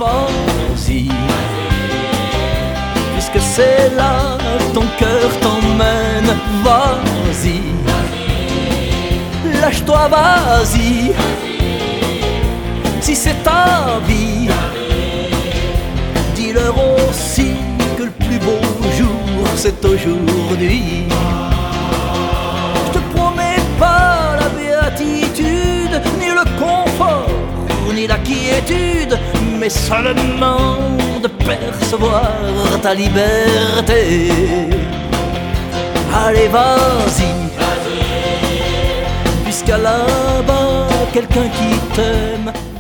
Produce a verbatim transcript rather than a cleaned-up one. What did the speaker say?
vas-y, puisque c'est là ton cœur t'emmène, vas-y, lâche-toi, vas-y, si c'est ta vie, dis-leur aussi que le plus beau jour c'est aujourd'hui. Je te promets pas la béatitude, ni le confort, ni la quiétude, mais seulement de percevoir ta liberté. Allez, vas-y, puisqu'à là-bas quelqu'un qui t'aime